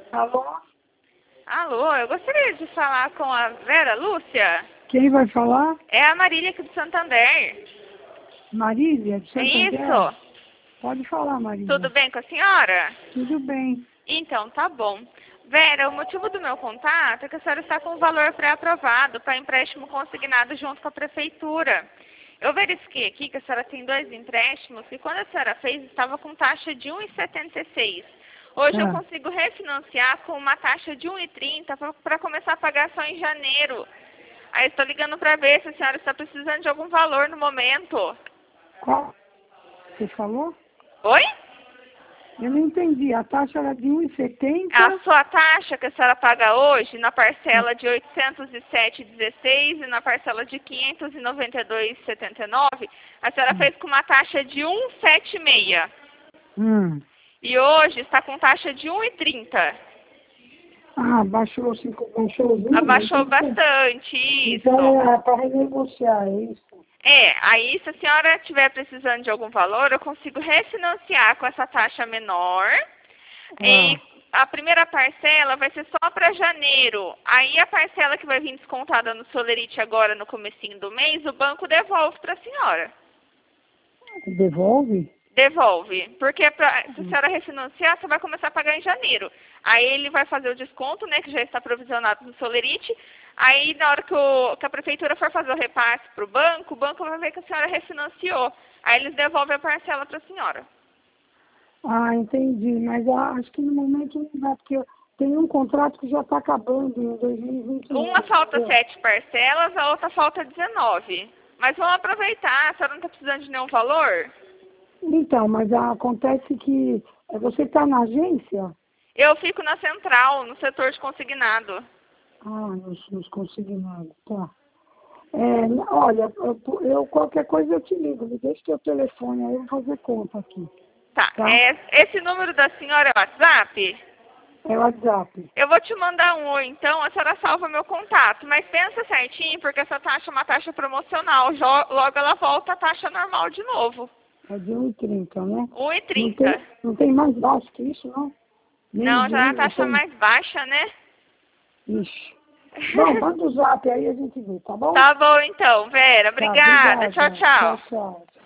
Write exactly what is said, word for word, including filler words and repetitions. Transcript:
Alô? Alô, eu gostaria de falar com a Vera Lúcia. Quem vai falar? É a Marília aqui do Santander. Marília, de É Santander? isso? Pode falar, Marília. Tudo bem com a senhora? Tudo bem. Então, tá bom. Vera, o motivo do meu contato é que a senhora está com o valor pré-aprovado para empréstimo consignado junto com a prefeitura. Eu verifiquei aqui que a senhora tem dois empréstimos e quando a senhora fez estava com taxa de um vírgula setenta e seis. Hoje eu Ah. consigo refinanciar com uma taxa de um vírgula trinta para começar a pagar só em janeiro. Aí estou ligando para ver se a senhora está precisando de algum valor no momento. Qual? Você falou? Oi? Eu não entendi. A taxa era de um vírgula setenta? A sua taxa que a senhora paga hoje na parcela de oitocentos e sete vírgula dezesseis e na parcela de quinhentos e noventa e dois vírgula setenta e nove, a senhora fez com uma taxa de um vírgula setenta e seis. Hum. E hoje está com taxa de um vírgula trinta. Ah, baixou, cinco, baixou os números? Abaixou Então, bastante, isso. Então é para renegociar, é isso? É, aí se a senhora estiver precisando de algum valor, eu consigo refinanciar com essa taxa menor. Ah. E a primeira parcela vai ser só para janeiro. Aí a parcela que vai vir descontada no Solerite agora no comecinho do mês, o banco devolve para a senhora. Devolve? Devolve. Porque pra, se a senhora refinanciar, você vai começar a pagar em janeiro. Aí ele vai fazer o desconto, né, que já está provisionado no Solerite. Aí na hora que, o, que a prefeitura for fazer o repasse para o banco, o banco vai ver que a senhora refinanciou. Aí eles devolvem a parcela para a senhora. Ah, entendi. Mas ah, acho que no momento não dá, porque tem um contrato que já está acabando em dois mil e vinte e um. Uma falta sete parcelas, a outra falta dezenove. Mas vamos aproveitar, a senhora não está precisando de nenhum valor? Então, mas ah, acontece que você está na agência? Eu fico na central, no setor de consignado. Ah, nos, nos consignados, tá. É, olha, eu, eu- qualquer coisa eu te ligo, me deixa teu telefone, aí eu vou fazer conta aqui. Tá, Tá? é, esse número da senhora é o WhatsApp? É o WhatsApp. Eu vou te mandar um oi, então, a senhora salva meu contato. Mas pensa certinho, porque essa taxa é uma taxa promocional. Jo- Logo ela volta a taxa normal de novo. É de um e trinta, né? um vírgula Não trinta. tem, não tem mais baixo que isso, não? Não, Menos de já é um, a taxa tem... mais baixa, né? Ixi. Bom, manda o zap aí a gente vê, tá bom? Tá bom então, Vera. Tá, Obrigada. obrigada. Tchau, tchau. Tchau, tchau.